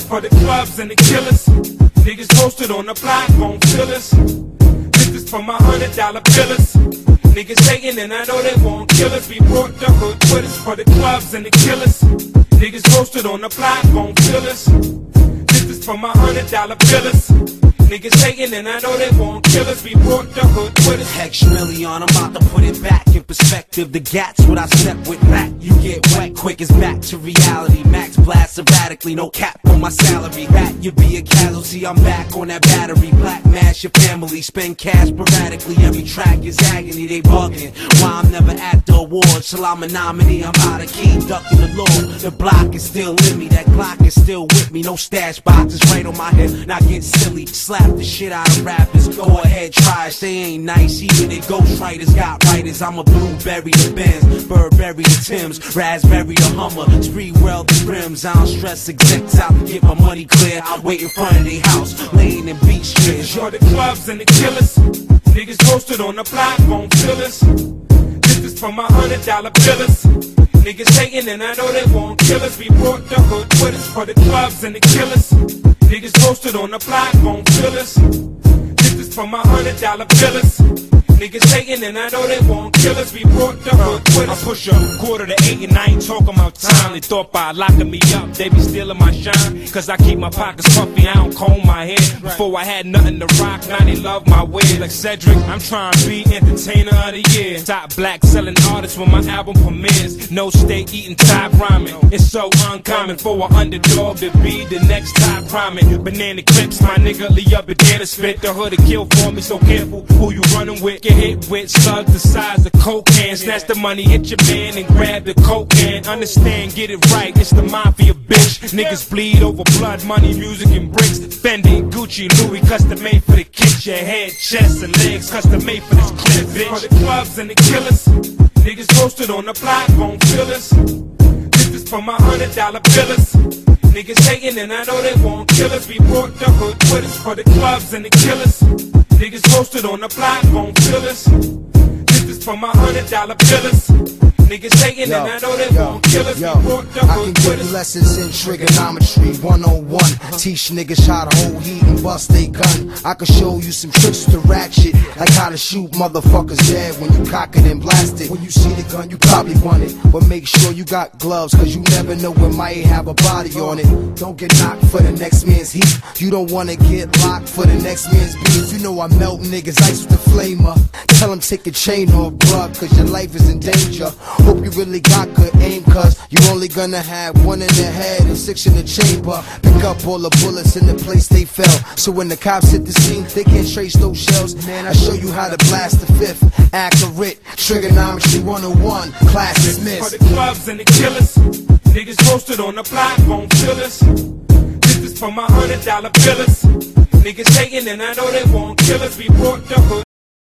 for the clubs and the killers. Niggas posted on the block gon' fill us. This is for my $100 billers. Niggas hating and I know they won't kill us. We brought the hood with us for the clubs and the killers. Niggas posted on the block gon' fill us. This is for my $100 billers. Niggas hating and I know they won't kill us. We brought the hood with us. Hex million, I'm about to put it back in perspective. The gats what I step with Mac. You get wet quick as back to reality. Max blast erratically, no cap on my salary. Rat, you be a casualty, I'm back on that battery. Black mash your family, spend cash sporadically. Every track is agony, they bugging. Why I'm never at the awards till I'm a nominee. I'm out of key, ducking the law. The block is still in me, that Glock is still with me. No stash boxes right on my hip, not get silly. Slap the shit out of rappers, go ahead, try it. They ain't nice, even the ghostwriters got writers. I'm a blueberry to Benz, Burberry to Tim's, raspberry to Hummer, street world to rims. I don't stress execs out to get my money clear. I wait in front of their house, laying in beach chairs. You're the clubs and the killers. Niggas posted on the block gon' fill us. This is for my $100 billers. Niggas hating and I know they won't kill us. We brought the hood with us for the clubs and the killers. Niggas posted on the block gon' fill us. This is for my $100 billers. Niggas hating and I know they won't kill us. We brought the hood with us. I push a quarter to 8 and I ain't talking about time. They thought by locking me up, they be stealing my shine. Cause I keep my pockets puffy, I don't comb my hair. Before I had nothing to rock, now they love my way. Like Cedric, I'm trying to be entertainer of the year. Top black selling artist when my album premieres. No state eating top ramen. It's so uncommon for an underdog to be the next top ramen. Banana clips, my nigga Lee up and there to spit. The hood to kill for me, so careful who you running with. Get hit with slugs the size of coke can. Snatch the money, hit your man and grab the coke can. Understand, get it right, it's the mafia, bitch. Niggas bleed over blood, money, music and bricks. Fendi, Gucci, Louis, custom made for the kids. Your head, chest and legs, custom made for this clip, bitch. For the clubs and the killers. Niggas posted on the block gon' fill us. This is for my $100 billers. Niggas hating and I know they won't kill us. We brought the hood with us for the clubs and the killers. Niggas posted on the block gon' fill us. This is for my $100 billers. Niggas hating and I know they won't kill us. We brought the hood with us. I can give lessons in trigonometry 101. Teach niggas how to hold heat and bust they gun. I can show you some tricks to ratchet, like how to shoot motherfuckers dead when you cock it and blast it. When you see the gun, you probably want it, but make sure you got gloves, cause you never know it might have a body on it. Don't get knocked for the next man's heat. You don't wanna get locked for the next man's beef. You know I melt niggas ice with the flamer. Tell them take a chain off, bruh, cause your life is in danger. Hope you really got good aim, cause you only gonna have 1 in the head and 6 in the chamber. Pick up all the bullets in the place they fell, so when the cops hit the scene, they can't trace those shells. Man, I show you how to blast the fifth. Accurate, trigonometry 101, class dismissed. For the clubs and the killers. Niggas posted on the block gon' fill us. This is for my $100 billers. Niggas hating and I know they won't kill us. We brought the hood